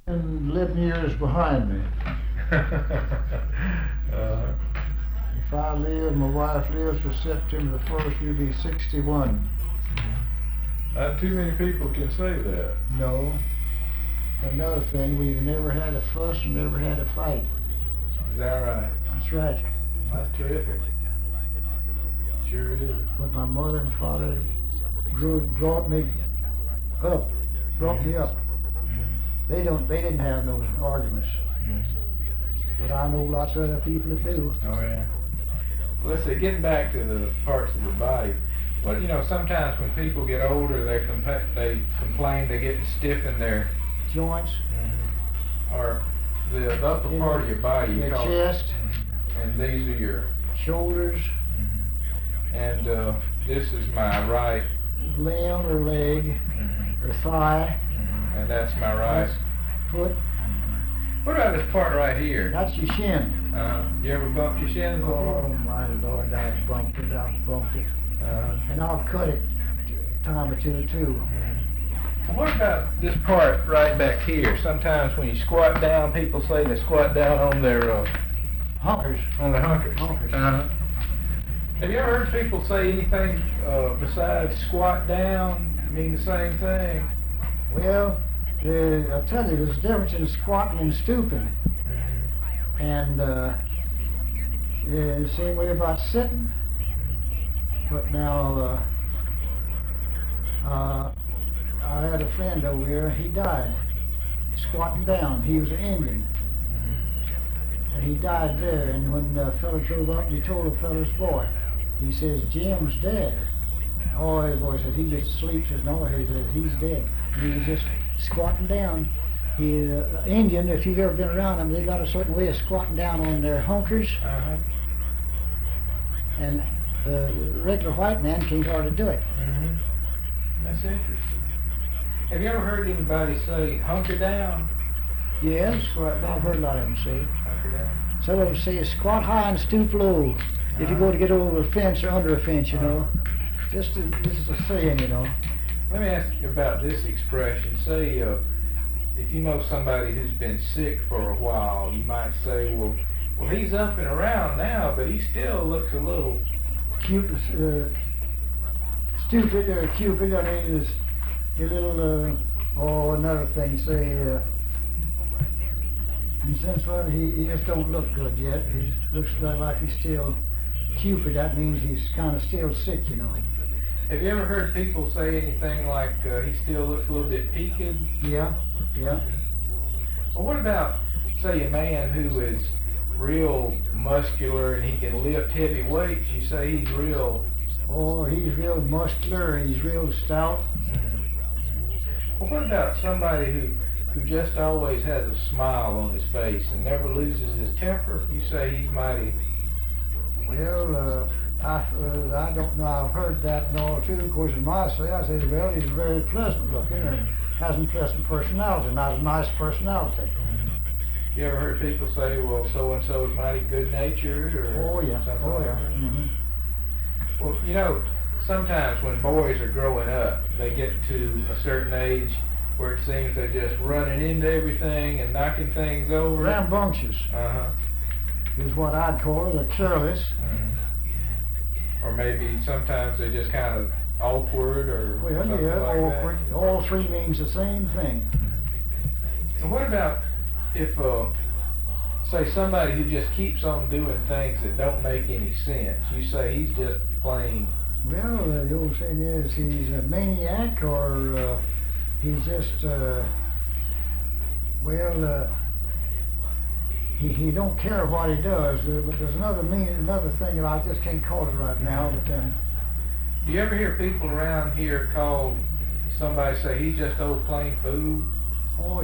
And 11 years behind me. If I live, my wife lives for September the 1st, we'll be 61. Not too many people can say that. No. Another thing, we've never had a fuss and never had a fight. Is that right? That's right. That's terrific. Sure is. But my mother and father brought me up. They didn't have no arguments. But I know lots of other people that do. Oh yeah. Well, let's see, getting back to the parts of the body. Well, you know, sometimes when people get older, they complain they're getting stiff in their Joints. Or the upper part of your body. Your chest. And these are your shoulders. And this is my right limb or leg or thigh. And that's my right foot. What about this part right here? That's your shin. You ever bumped your shin before? Oh my Lord, I've bumped it. And I've cut it a time or two too. Well, what about this part right back here? Sometimes when you squat down, people say they squat down on their hunkers. On their hunkers. Have you ever heard people say anything besides squat down mean the same thing? Well, I'll tell you, there's a difference in squatting and stooping. And the same way about sitting. But now, I had a friend over here, he died squatting down. He was an Indian. And he died there, and when the fellow drove up, he told the fellow's boy, he says, Jim's dead. Oh, the boy says, he just sleeps. Says, no, he says, he's dead. And he was just squatting down. Indian, if you've ever been around them, they got a certain way of squatting down on their hunkers. And a regular white man can't hardly do it. That's interesting. Have you ever heard anybody say, hunker down? Yes, Squat down. I've heard a lot of them say. Hunker down. Some of them say, squat high and stoop low. If you go to get over a fence or under a fence, you know. This is a saying, you know. Let me ask you about this expression. Say, if you know somebody who's been sick for a while, you might say, well, he's up and around now, but he still looks a little stupid or cupid. I mean, is a little. Another thing. Say, in the sense, well, he just don't look good yet. He looks like he's still cupid. That means he's kind of still sick, you know. Have you ever heard people say anything like he still looks a little bit peaked? Yeah. Well, what about, say, a man who is real muscular and he can lift heavy weights? You say he's real... Oh, he's real muscular, he's real stout. Well, what about somebody who just always has a smile on his face and never loses his temper? You say he's mighty... Well, I don't know, I've heard that and all too. Of course, in my say, I say, well, he's very pleasant looking and has a pleasant personality, not a nice personality. You ever heard people say, well, so-and-so is mighty good-natured, or something like that? Well, you know, sometimes when boys are growing up, they get to a certain age where it seems they're just running into everything and knocking things over. Rambunctious. Is what I'd call it, or careless. Or maybe sometimes they're just kind of awkward or something like awkward. That. All three means the same thing. So what about if, say, somebody who just keeps on doing things that don't make any sense? You say he's just plain... Well, the old saying is he's a maniac, or he's just, he don't care what he does. But there's another thing that I just can't call it right now. But then, do you ever hear people around here call somebody say he's just old plain fool? Oh.